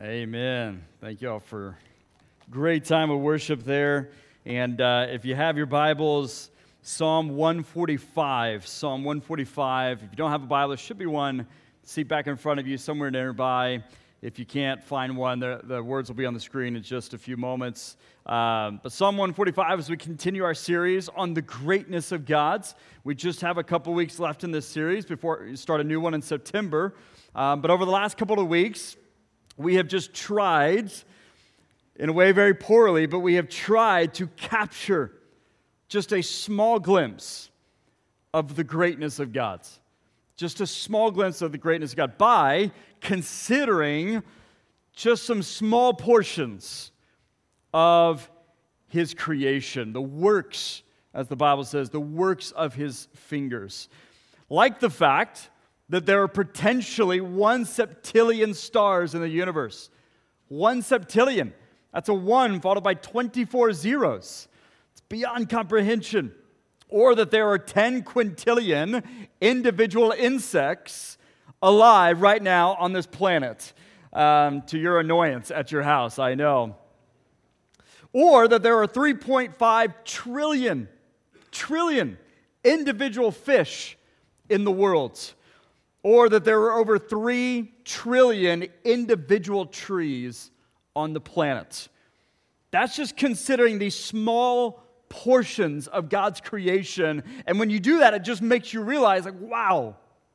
Amen. Thank you all for a great time of worship there. And if you have your Bibles, Psalm 145. Psalm 145. If you don't have a Bible, there should be one seat back in front of you somewhere nearby. If you can't find one, the words will be on the screen in just a few moments. But Psalm 145, as we continue our series on the greatness of God. We just have a couple weeks left in this series before we start a new one in September. But over the last couple of weeks, we have just tried, in a way very poorly, but we have tried to capture just a small glimpse of the greatness of God. Just a small glimpse of the greatness of God by considering just some small portions of His creation, the works, as the Bible says, the works of His fingers. Like the fact that there are potentially 1 septillion stars in the universe. 1 septillion. That's a 1 followed by 24 zeros. It's beyond comprehension. Or that there are 10 quintillion individual insects alive right now on this planet. To your annoyance at your house, I know. Or that there are 3.5 trillion individual fish in the world. Or that there are over 3 trillion individual trees on the planet. That's just considering these small portions of God's creation. And when you do that, it just makes you realize, like, wow,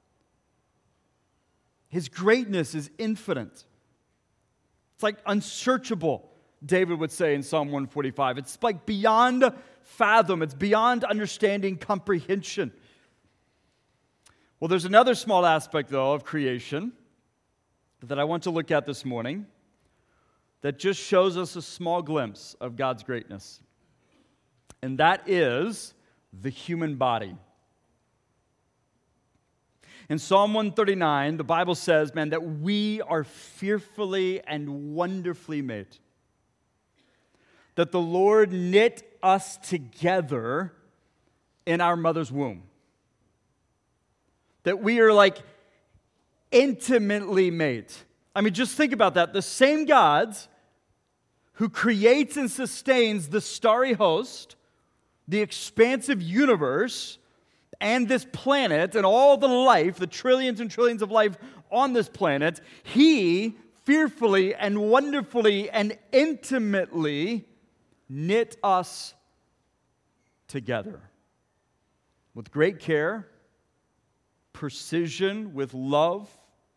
His greatness is infinite. It's like unsearchable, David would say in Psalm 145. It's like beyond fathom. It's beyond understanding, comprehension. Well, there's another small aspect, though, of creation that I want to look at this morning that just shows us a small glimpse of God's greatness. And that is the human body. In Psalm 139, the Bible says, man, that we are fearfully and wonderfully made. That the Lord knit us together in our mother's womb. That we are like intimately made. I mean, just think about that. The same God who creates and sustains the starry host, the expansive universe, and this planet, and all the life, the trillions and trillions of life on this planet, He fearfully and wonderfully and intimately knit us together with great care, precision, with love.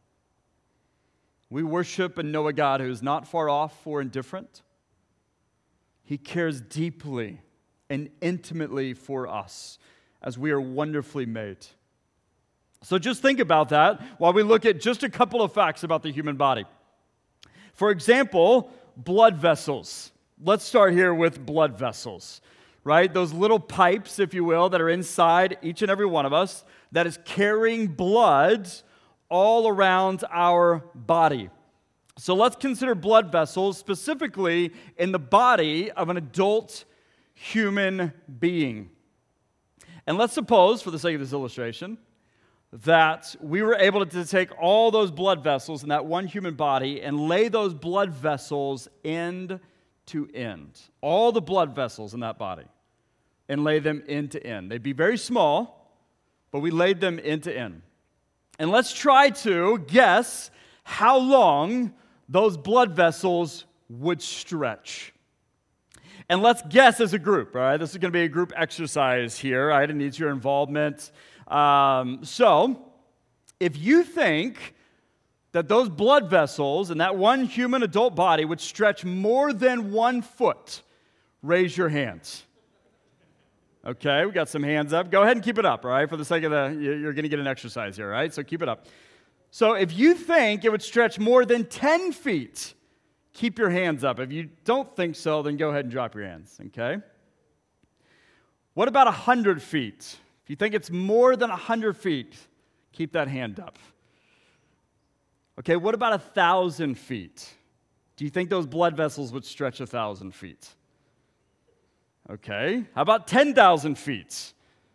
We worship and know a God who is not far off or indifferent. He cares deeply and intimately for us as we are wonderfully made. So just think about that while we look at just a couple of facts about the human body. For example, blood vessels. Let's start here with blood vessels, right? Those little pipes, if you will, that are inside each and every one of us that is carrying blood all around our body. So let's consider blood vessels specifically in the body of an adult human being. And let's suppose, for the sake of this illustration, that we were able to take all those blood vessels in that one human body and lay those blood vessels end to end. All the blood vessels in that body. And lay them end to end. They'd be very small, but we laid them end to end. And let's try to guess how long those blood vessels would stretch. And let's guess as a group, all right? This is going to be a group exercise here, all right? It needs your involvement. So, if you think that those blood vessels in that one human adult body would stretch more than 1 foot, raise your hands. Okay, we got some hands up. Go ahead and keep it up, all right? For the sake of you're going to get an exercise here, all right? So keep it up. So if you think it would stretch more than 10 feet, keep your hands up. If you don't think so, then go ahead and drop your hands, okay? What about 100 feet? If you think it's more than 100 feet, keep that hand up. Okay, what about 1,000 feet? Do you think those blood vessels would stretch 1,000 feet? Okay, how about 10,000 feet?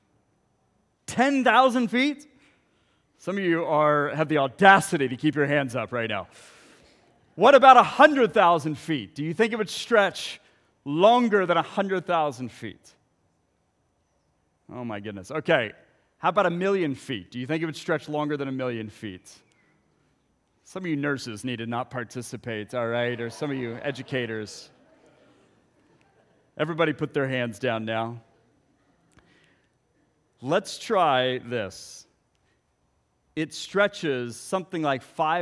10,000 feet? Some of you have the audacity to keep your hands up right now. What about 100,000 feet? Do you think it would stretch longer than 100,000 feet? Oh my goodness. Okay, how about 1,000,000 feet? Do you think it would stretch longer than 1,000,000 feet? Some of you nurses need to not participate, all right? Or some of you educators. Everybody put their hands down now. Let's try this. It stretches something like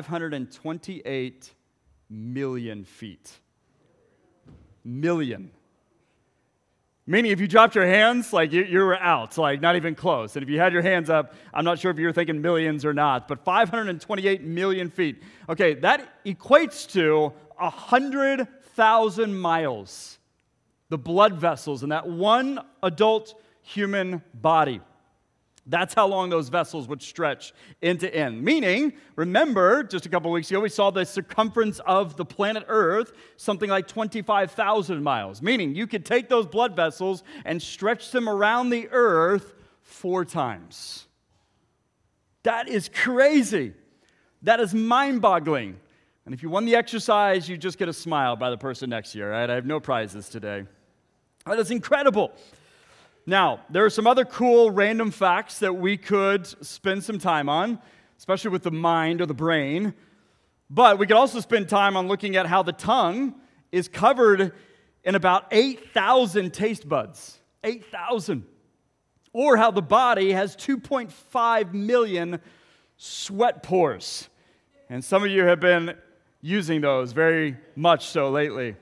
528 million feet. Million. Meaning if you dropped your hands, like you were out, like not even close. And if you had your hands up, I'm not sure if you were thinking millions or not, but 528 million feet. Okay, that equates to 100,000 miles. The blood vessels in that one adult human body. That's how long those vessels would stretch end to end. Meaning, remember, just a couple weeks ago, we saw the circumference of the planet Earth, something like 25,000 miles. Meaning, you could take those blood vessels and stretch them around the Earth 4 times. That is crazy. That is mind-boggling. And if you won the exercise, you just get a smile by the person next to you, all right? I have no prizes today. That is incredible. Now, there are some other cool random facts that we could spend some time on, especially with the mind or the brain. But we could also spend time on looking at how the tongue is covered in about 8,000 taste buds. 8,000. Or how the body has 2.5 million sweat pores. And some of you have been using those very much so lately.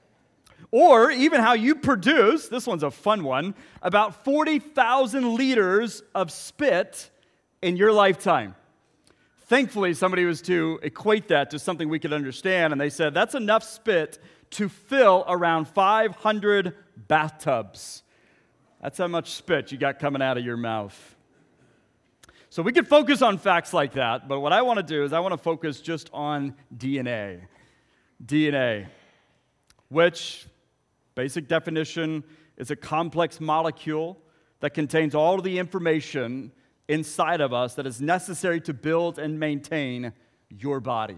Or even how you produce, this one's a fun one, about 40,000 liters of spit in your lifetime. Thankfully, somebody was to equate that to something we could understand, and they said that's enough spit to fill around 500 bathtubs. That's how much spit you got coming out of your mouth. So we could focus on facts like that, but what I want to do is I want to focus just on DNA. DNA, which, basic definition, is a complex molecule that contains all of the information inside of us that is necessary to build and maintain your body.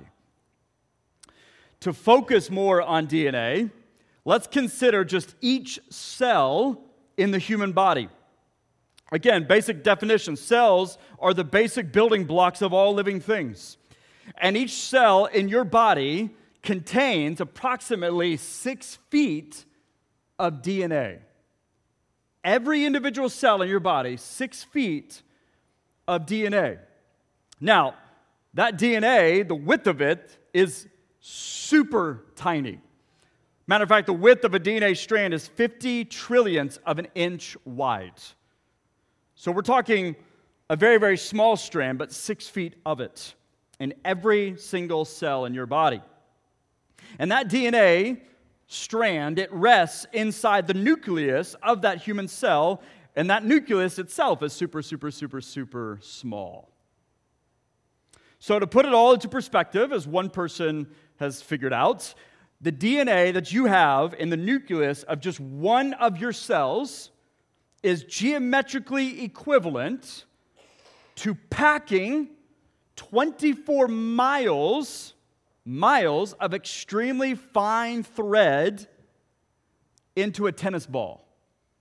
To focus more on DNA, let's consider just each cell in the human body. Again, basic definition, cells are the basic building blocks of all living things. And each cell in your body contains approximately 6 feet of DNA. Every individual cell in your body, 6 feet of DNA. Now, that DNA, the width of it is super tiny. Matter of fact, the width of a DNA strand is 50 trillionths of an inch wide. So we're talking a very, very small strand, but 6 feet of it in every single cell in your body. And that DNA strand, it rests inside the nucleus of that human cell, and that nucleus itself is super, super, super, super small. So to put it all into perspective, as one person has figured out, the DNA that you have in the nucleus of just one of your cells is geometrically equivalent to packing 24 miles of extremely fine thread into a tennis ball.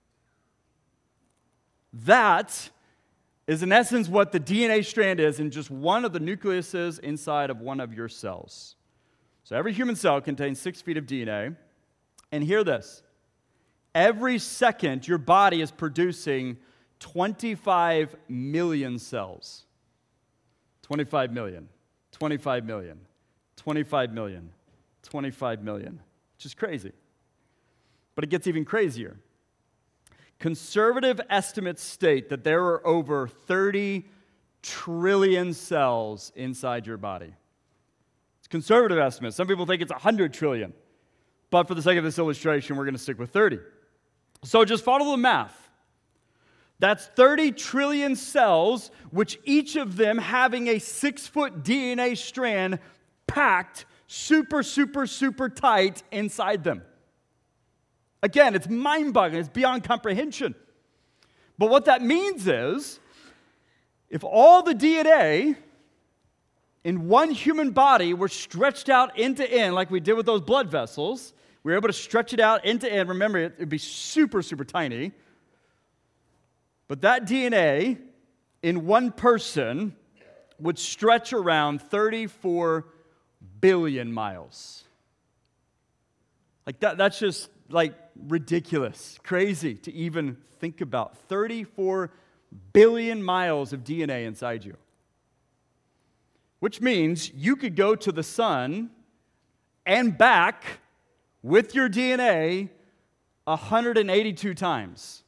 That is in essence what the DNA strand is in just one of the nucleuses inside of one of your cells. So every human cell contains 6 feet of DNA. And hear this. Every second, your body is producing 25 million cells. 25 million. 25 million. 25 million, 25 million, which is crazy. But it gets even crazier. Conservative estimates state that there are over 30 trillion cells inside your body. It's conservative estimates. Some people think it's 100 trillion. But for the sake of this illustration, we're going to stick with 30. So just follow the math. That's 30 trillion cells, which each of them having a 6-foot DNA strand packed super, super, super tight inside them. Again, it's mind-boggling. It's beyond comprehension. But what that means is, if all the DNA in one human body were stretched out end to end, like we did with those blood vessels. We were able to stretch it out end to end. Remember, it would be super, super tiny. But that DNA in one person would stretch around 34 billion miles. Like that's just like ridiculous, crazy to even think about. 34 billion miles of DNA inside you. Which means you could go to the sun and back with your DNA 182 times.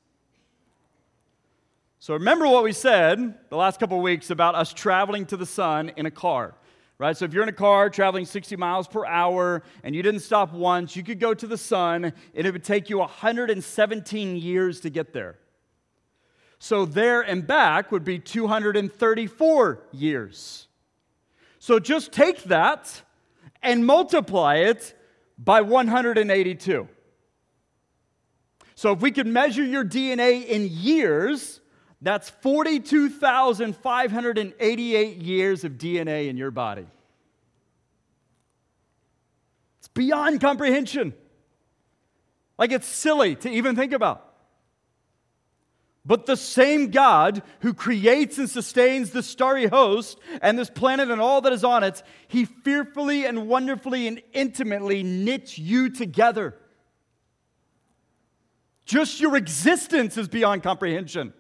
So remember what we said the last couple of weeks about us traveling to the sun in a car, right? So if you're in a car traveling 60 miles per hour and you didn't stop once, you could go to the sun and it would take you 117 years to get there. So there and back would be 234 years. So just take that and multiply it by 182. So if we could measure your DNA in years, that's 42,588 years of DNA in your body. It's beyond comprehension. Like it's silly to even think about. But the same God who creates and sustains the starry host and this planet and all that is on it, He fearfully and wonderfully and intimately knits you together. Just your existence is beyond comprehension.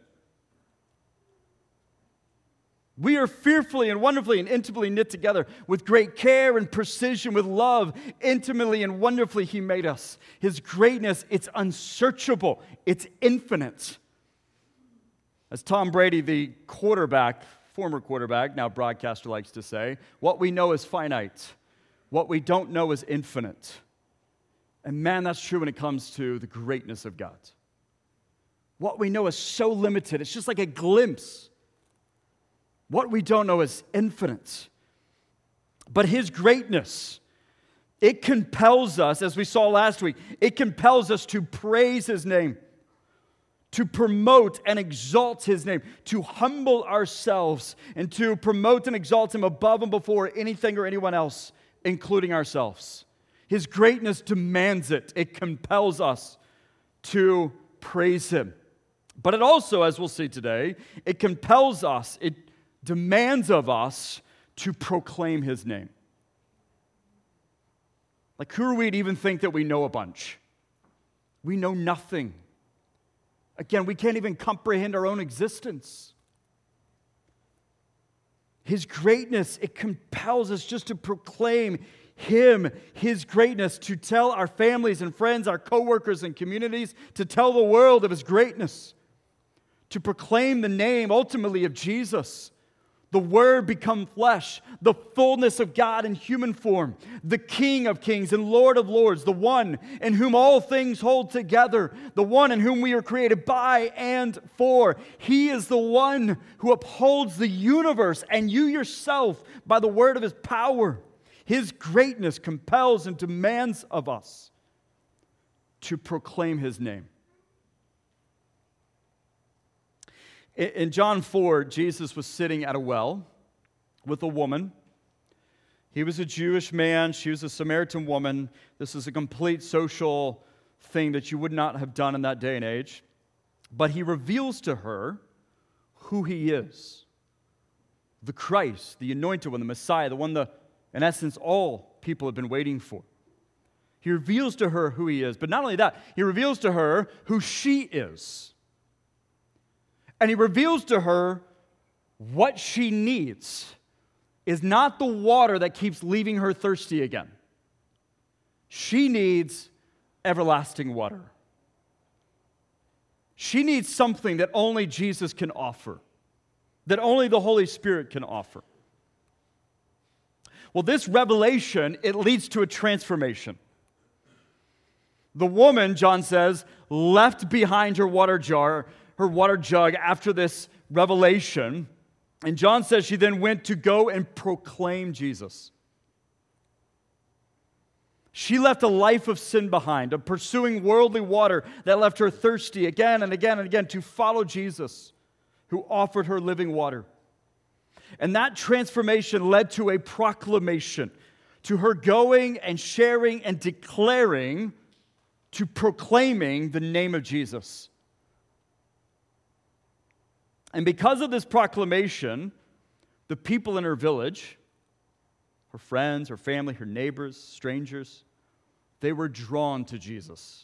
We are fearfully and wonderfully and intimately knit together with great care and precision, with love. Intimately and wonderfully He made us. His greatness, it's unsearchable. It's infinite. As Tom Brady, the quarterback, former quarterback, now broadcaster, likes to say, what we know is finite. What we don't know is infinite. And man, that's true when it comes to the greatness of God. What we know is so limited. It's just like a glimpse. What we don't know is infinite. But His greatness, it compels us, as we saw last week, it compels us to praise His name, to promote and exalt His name, to humble ourselves, and to promote and exalt Him above and before anything or anyone else, including ourselves. His greatness demands it. It compels us to praise Him. But it also, as we'll see today, it compels us, it demands of us to proclaim His name. Like, who are we to even think that we know a bunch? We know nothing. Again, we can't even comprehend our own existence. His greatness, it compels us just to proclaim Him, His greatness, to tell our families and friends, our coworkers and communities, to tell the world of His greatness, to proclaim the name, ultimately, of Jesus. The Word become flesh, the fullness of God in human form, the King of kings and Lord of lords, the one in whom all things hold together, the one in whom we are created by and for. He is the one who upholds the universe and you yourself by the word of His power. His greatness compels and demands of us to proclaim His name. In John 4, Jesus was sitting at a well with a woman. He was a Jewish man. She was a Samaritan woman. This is a complete social thing that you would not have done in that day and age. But He reveals to her who He is. The Christ, the Anointed One, the Messiah, the one that, in essence, all people have been waiting for. He reveals to her who He is. But not only that, He reveals to her who she is. And He reveals to her what she needs is not the water that keeps leaving her thirsty again. She needs everlasting water. She needs something that only Jesus can offer, that only the Holy Spirit can offer. Well, this revelation, it leads to a transformation. The woman, John says, left behind her water jug after this revelation. And John says she then went to go and proclaim Jesus. She left a life of sin behind, of pursuing worldly water that left her thirsty again and again and again to follow Jesus, who offered her living water. And that transformation led to a proclamation, to her going and sharing and declaring, to proclaiming the name of Jesus. And because of this proclamation, the people in her village, her friends, her family, her neighbors, strangers, they were drawn to Jesus.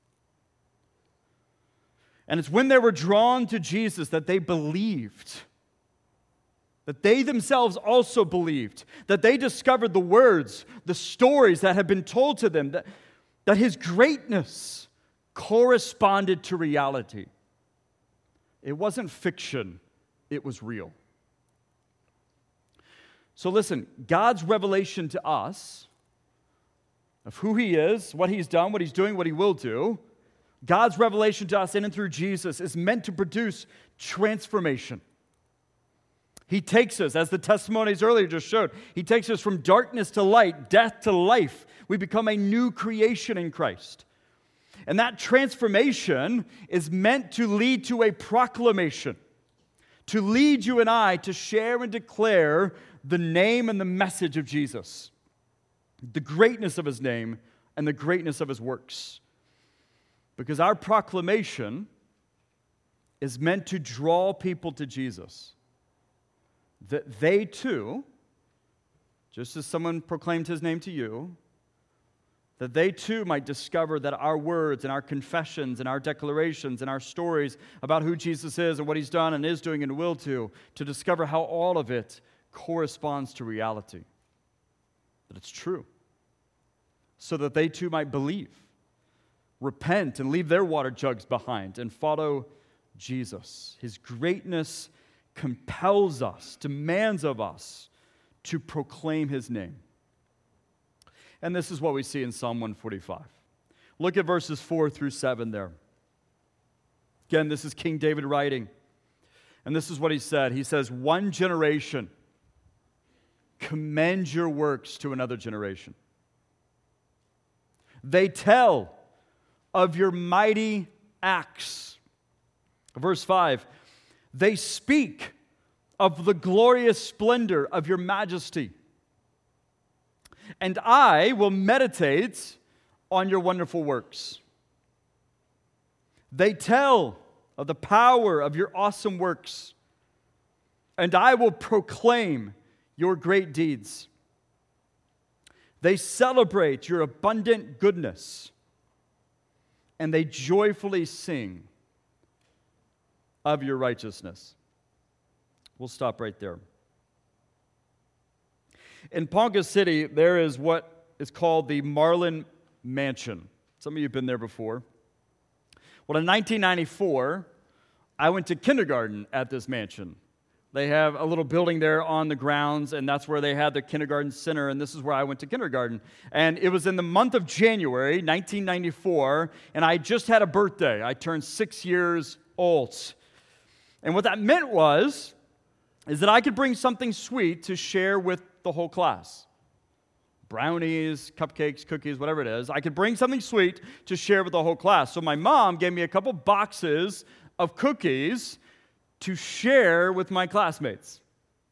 And it's when they were drawn to Jesus that they believed, that they themselves also believed, that they discovered the words, the stories that had been told to them, that his greatness corresponded to reality. It wasn't fiction, it was real. So listen, God's revelation to us of who he is, what he's done, what he's doing, what he will do, God's revelation to us in and through Jesus is meant to produce transformation. He takes us, as the testimonies earlier just showed, he takes us from darkness to light, death to life. We become a new creation in Christ. And that transformation is meant to lead to a proclamation, to lead you and I to share and declare the name and the message of Jesus, the greatness of his name and the greatness of his works. Because our proclamation is meant to draw people to Jesus, that they too, just as someone proclaimed his name to you, that they too might discover that our words and our confessions and our declarations and our stories about who Jesus is and what he's done and is doing and will do, to discover how all of it corresponds to reality, that it's true, so that they too might believe, repent, and leave their water jugs behind and follow Jesus. His greatness compels us, demands of us to proclaim his name. And this is what we see in Psalm 145. Look at verses 4 through 7 there. Again, this is King David writing. And this is what he said. He says, "One generation commends your works to another generation. They tell of your mighty acts." Verse 5, "They speak of the glorious splendor of your majesty. And I will meditate on your wonderful works. They tell of the power of your awesome works, and I will proclaim your great deeds. They celebrate your abundant goodness, and they joyfully sing of your righteousness." We'll stop right there. In Ponca City, there is what is called the Marlin Mansion. Some of you have been there before. Well, in 1994, I went to kindergarten at this mansion. They have a little building there on the grounds, and that's where they had the kindergarten center, and this is where I went to kindergarten. And it was in the month of January, 1994, and I just had a birthday. I turned 6 years old. And what that meant is that I could bring something sweet to share with the whole class. Brownies, cupcakes, cookies, whatever it is. I could bring something sweet to share with the whole class. So my mom gave me a couple boxes of cookies to share with my classmates.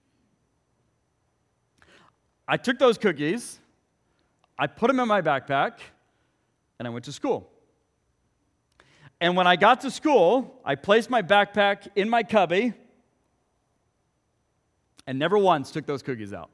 I took those cookies, I put them in my backpack, and I went to school. And when I got to school, I placed my backpack in my cubby and never once took those cookies out.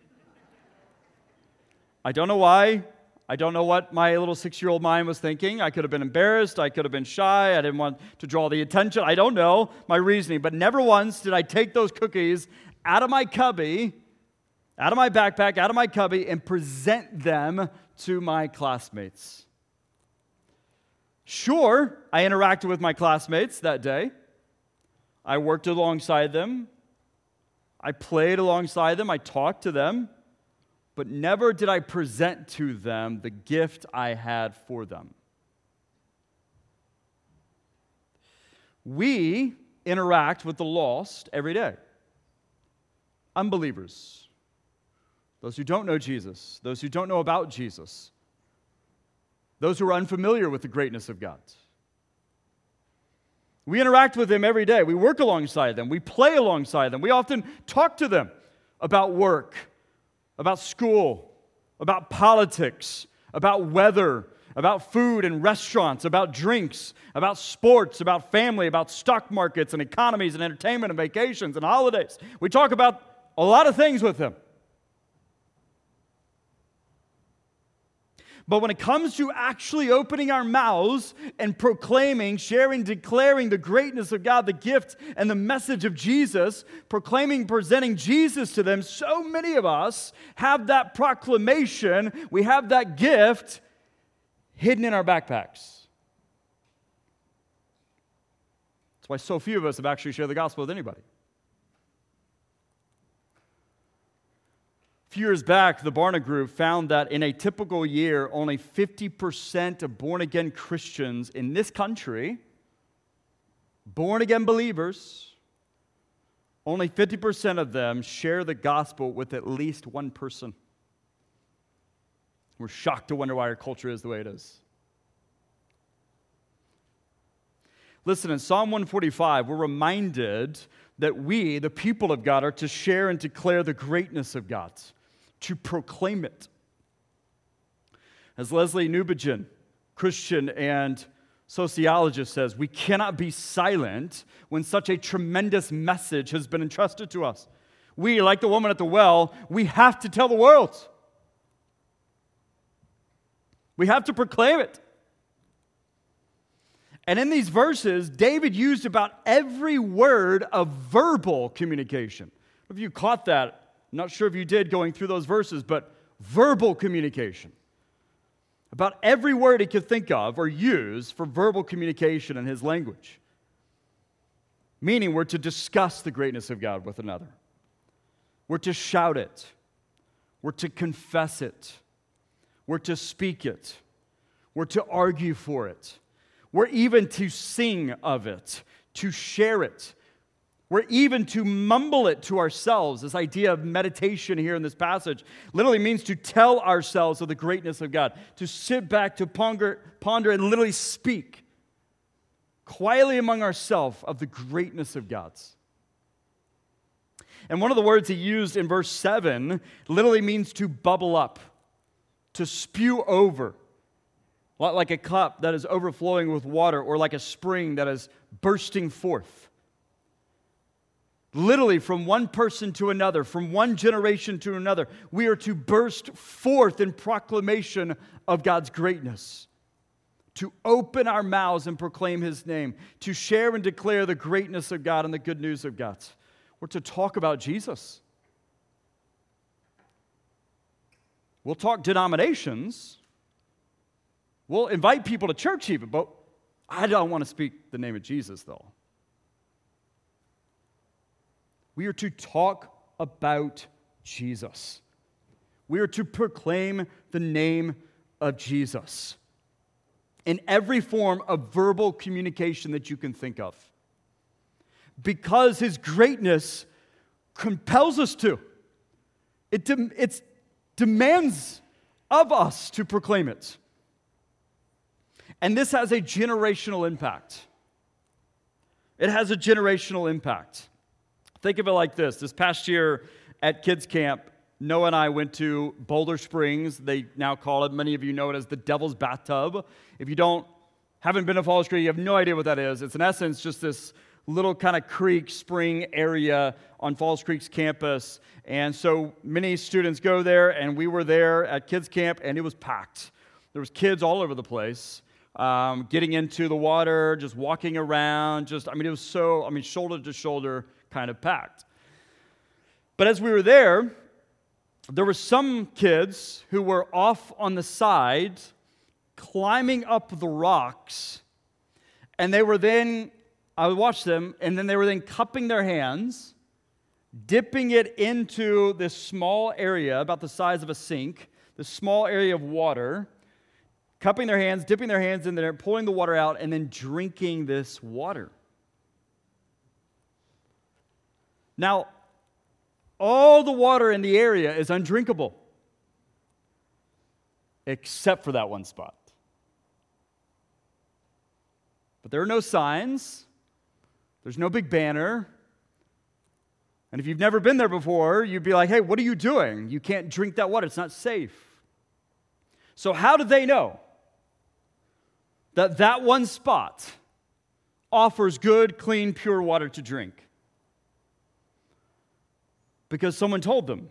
I don't know why. I don't know what my little 6-year-old mind was thinking. I could have been embarrassed. I could have been shy. I didn't want to draw the attention. I don't know my reasoning. But never once did I take those cookies out of my cubby, out of my backpack, out of my cubby, and present them to my classmates. Sure, I interacted with my classmates that day. I worked alongside them. I played alongside them. I talked to them. But never did I present to them the gift I had for them. We interact with the lost every day. Unbelievers. Those who don't know Jesus. Those who don't know about Jesus. Those who are unfamiliar with the greatness of God. We interact with them every day. We work alongside them. We play alongside them. We often talk to them about work, about school, about politics, about weather, about food and restaurants, about drinks, about sports, about family, about stock markets and economies and entertainment and vacations and holidays. We talk about a lot of things with them. But when it comes to actually opening our mouths and proclaiming, sharing, declaring the greatness of God, the gift and the message of Jesus, proclaiming, presenting Jesus to them, so many of us have that proclamation, we have that gift hidden in our backpacks. That's why so few of us have actually shared the gospel with anybody. A few years back, the Barna Group found that in a typical year, only 50% of born-again Christians in this country, born-again believers, only 50% of them share the gospel with at least one person. We're shocked to wonder why our culture is the way it is. Listen, in Psalm 145, we're reminded that we, the people of God, are to share and declare the greatness of God, to proclaim it. As Leslie Newbigin, Christian and sociologist, says, we cannot be silent when such a tremendous message has been entrusted to us. We, like the woman at the well, we have to tell the world. We have to proclaim it. And in these verses, David used about every word of verbal communication. If you caught that, I'm not sure if you did going through those verses, but verbal communication. About every word he could think of or use for verbal communication in his language. Meaning we're to discuss the greatness of God with another. We're to shout it. We're to confess it. We're to speak it. We're to argue for it. We're even to sing of it, to share it. We're even to mumble it to ourselves. This idea of meditation here in this passage literally means to tell ourselves of the greatness of God, to sit back, to ponder and literally speak quietly among ourselves of the greatness of God's. And one of the words he used in verse 7 literally means to bubble up, to spew over, like a cup that is overflowing with water or like a spring that is bursting forth. Literally, from one person to another, from one generation to another, we are to burst forth in proclamation of God's greatness, to open our mouths and proclaim His name, to share and declare the greatness of God and the good news of God. We're to talk about Jesus. We'll talk denominations. We'll invite people to church even, but I don't want to speak the name of Jesus, though. We are to talk about Jesus. We are to proclaim the name of Jesus in every form of verbal communication that you can think of. Because His greatness compels us to. It demands of us to proclaim it. And this has a generational impact. It has a generational impact. Think of it like this. This past year at kids camp, Noah and I went to Boulder Springs. They now call it, many of you know it as the Devil's Bathtub. If you haven't been to Falls Creek, you have no idea what that is. It's in essence just this little kind of creek, spring area on Falls Creek's campus. And so many students go there, and we were there at kids camp, and it was packed. There was kids all over the place. Getting into the water, just walking around, it was shoulder to shoulder kind of packed. But as we were there were some kids who were off on the side, climbing up the rocks, and I would watch them, and then they were then cupping their hands, dipping it into this small area, about the size of a sink, this small area of water, cupping their hands, dipping their hands in there, pulling the water out, and then drinking this water. Now, all the water in the area is undrinkable, except for that one spot. But there are no signs, There's no big banner. And if you've never been there before, you'd be like, hey, what are you doing? You can't drink that water. It's not safe. So how do they know that that one spot offers good, clean, pure water to drink? Because someone told them.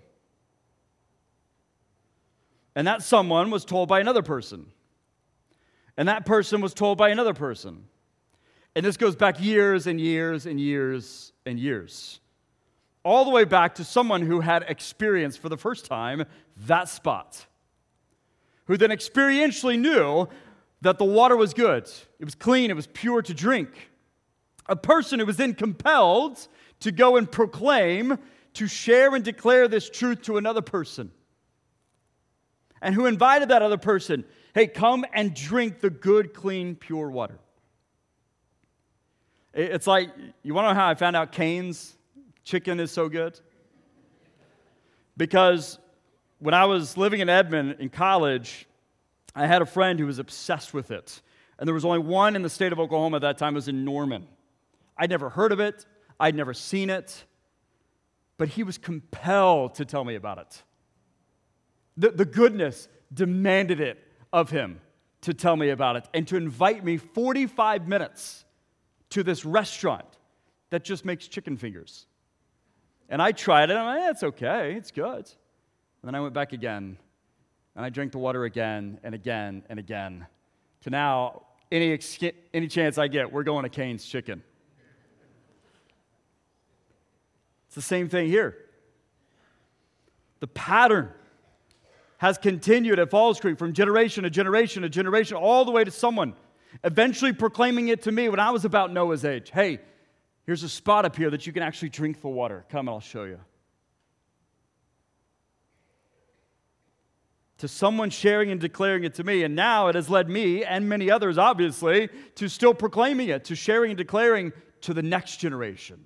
And that someone was told by another person. And that person was told by another person. And this goes back years and years and years and years. All the way back to someone who had experienced for the first time that spot. Who then experientially knew that the water was good. It was clean. It was pure to drink. A person who was then compelled to go and proclaim, to share and declare this truth to another person. And who invited that other person, hey, come and drink the good, clean, pure water. It's like, you want to know how I found out Cane's chicken is so good? Because when I was living in Edmond in college, I had a friend who was obsessed with it. And there was only one in the state of Oklahoma at that time. It was in Norman. I'd never heard of it. I'd never seen it. But he was compelled to tell me about it. The goodness demanded it of him to tell me about it and to invite me 45 minutes to this restaurant that just makes chicken fingers. And I tried it, and I'm like, it's okay, it's good. And then I went back again, and I drank the water again and again and again. To now, any chance I get, we're going to Cane's Chicken. It's the same thing here. The pattern has continued at Falls Creek from generation to generation to generation, all the way to someone eventually proclaiming it to me when I was about Noah's age. Hey, here's a spot up here that you can actually drink the water. Come and I'll show you. To someone sharing and declaring it to me, and now it has led me, and many others obviously, to still proclaiming it, to sharing and declaring to the next generation.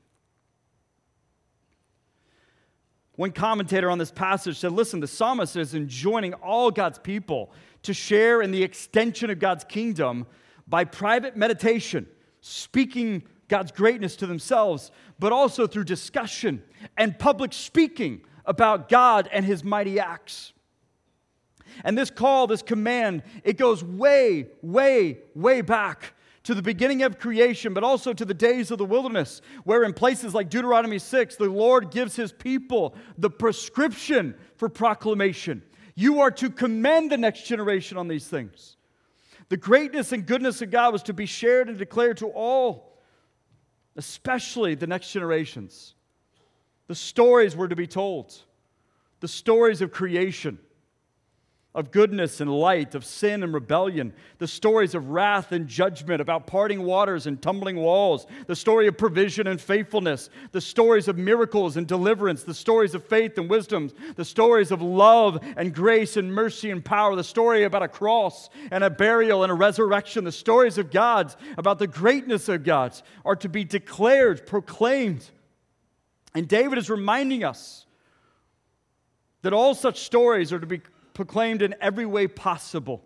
One commentator on this passage said, listen, the psalmist is enjoining all God's people to share in the extension of God's kingdom by private meditation, speaking God's greatness to themselves, but also through discussion and public speaking about God and His mighty acts. And this call, this command, it goes way, way, way back to the beginning of creation, but also to the days of the wilderness, where in places like Deuteronomy 6, the Lord gives His people the prescription for proclamation. You are to commend the next generation on these things. The greatness and goodness of God was to be shared and declared to all, especially the next generations. The stories were to be told. The stories of creation, of goodness and light, of sin and rebellion, the stories of wrath and judgment, about parting waters and tumbling walls, the story of provision and faithfulness, the stories of miracles and deliverance, the stories of faith and wisdom, the stories of love and grace and mercy and power, the story about a cross and a burial and a resurrection, the stories of God, about the greatness of God, are to be declared, proclaimed. And David is reminding us that all such stories are to be proclaimed in every way possible.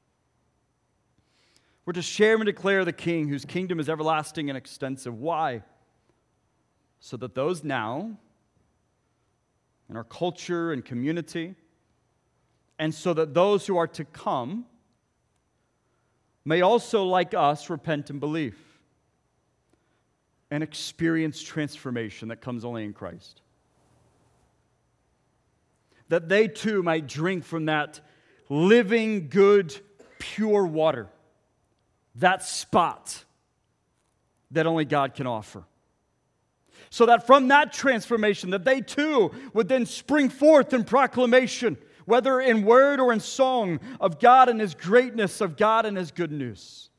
We're to share and declare the King whose kingdom is everlasting and extensive. Why? So that those now in our culture and community, and so that those who are to come may also, like us, repent and believe and experience transformation that comes only in Christ. That they too might drink from that living, good, pure water, that spot that only God can offer. So that from that transformation, that they too would then spring forth in proclamation, whether in word or in song, of God and His greatness, of God and His good news.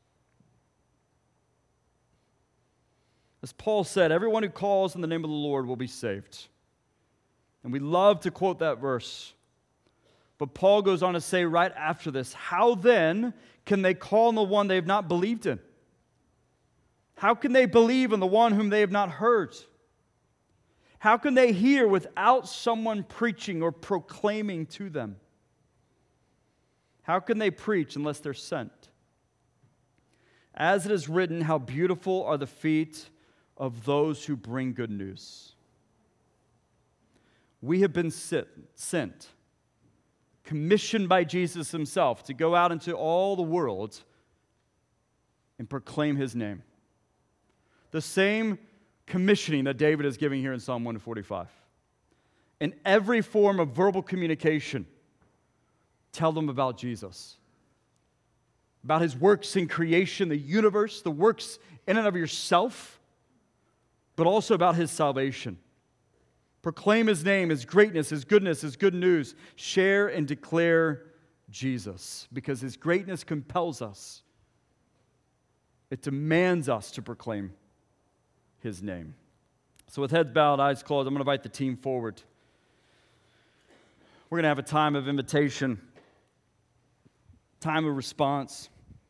As Paul said, everyone who calls in the name of the Lord will be saved. And we love to quote that verse. But Paul goes on to say right after this, how then can they call on the one they have not believed in? How can they believe in the one whom they have not heard? How can they hear without someone preaching or proclaiming to them? How can they preach unless they're sent? As it is written, how beautiful are the feet of those who bring good news. We have been sent, commissioned by Jesus himself to go out into all the world and proclaim his name. The same commissioning that David is giving here in Psalm 145. In every form of verbal communication, tell them about Jesus, about his works in creation, the universe, the works in and of yourself, but also about his salvation. Proclaim his name, his greatness, his goodness, his good news. Share and declare Jesus, because his greatness compels us. It demands us to proclaim his name. So with heads bowed, eyes closed, I'm going to invite the team forward. We're going to have a time of invitation, time of response.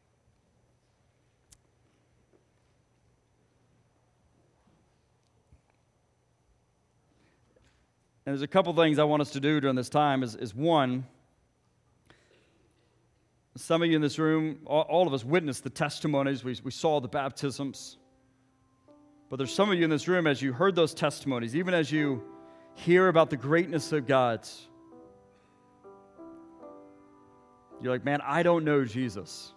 And there's a couple things I want us to do during this time. Is one, some of you in this room, all of us witnessed the testimonies. We saw the baptisms. But there's some of you in this room, as you heard those testimonies, even as you hear about the greatness of God, you're like, man, I don't know Jesus.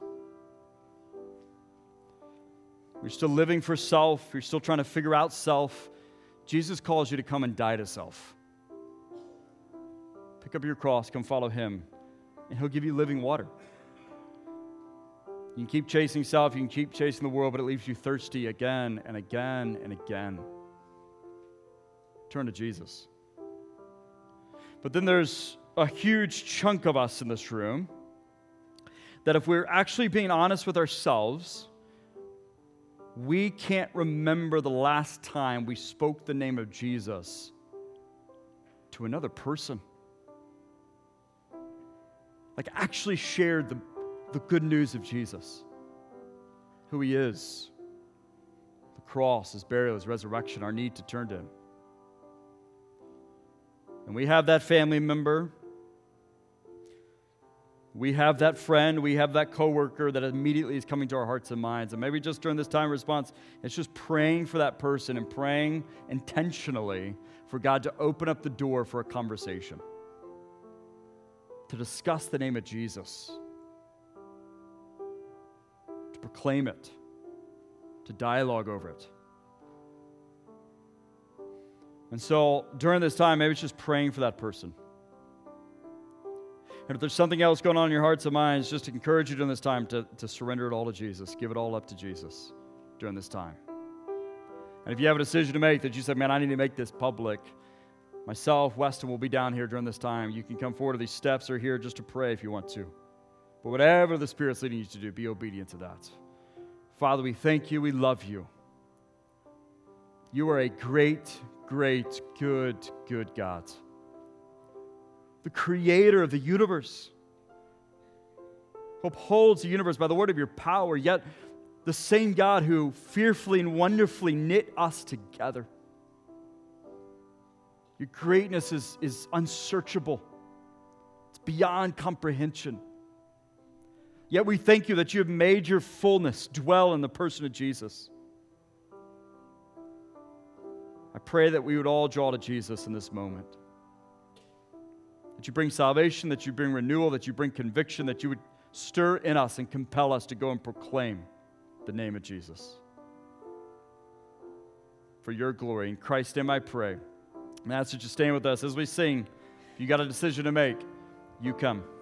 You're still living for self. You're still trying to figure out self. Jesus calls you to come and die to self. Pick up your cross, come follow him, and he'll give you living water. You can keep chasing self, you can keep chasing the world, but it leaves you thirsty again and again and again. Turn to Jesus. But then there's a huge chunk of us in this room that if we're actually being honest with ourselves, we can't remember the last time we spoke the name of Jesus to another person. Like actually shared the good news of Jesus, who he is, the cross, his burial, his resurrection, our need to turn to him. And we have that family member, we have that friend, we have that coworker that immediately is coming to our hearts and minds. And maybe just during this time of response, it's just praying for that person and praying intentionally for God to open up the door for a conversation, to discuss the name of Jesus, to proclaim it, to dialogue over it. And so during this time, maybe it's just praying for that person. And if there's something else going on in your hearts and minds, just to encourage you during this time to surrender it all to Jesus. Give it all up to Jesus during this time. And if you have a decision to make that you said, man, I need to make this public, myself, Weston will be down here during this time. You can come forward to these steps or here just to pray if you want to. But whatever the Spirit's leading you to do, be obedient to that. Father, we thank you. We love you. You are a great, great, good God. The creator of the universe, who upholds the universe by the word of your power, yet the same God who fearfully and wonderfully knit us together. Your greatness is unsearchable. It's beyond comprehension. Yet we thank you that you have made your fullness dwell in the person of Jesus. I pray that we would all draw to Jesus in this moment. That you bring salvation, that you bring renewal, that you bring conviction, that you would stir in us and compel us to go and proclaim the name of Jesus. For your glory. In Christ's name I pray. And I ask that you stand with us as we sing. If you got a decision to make, you come.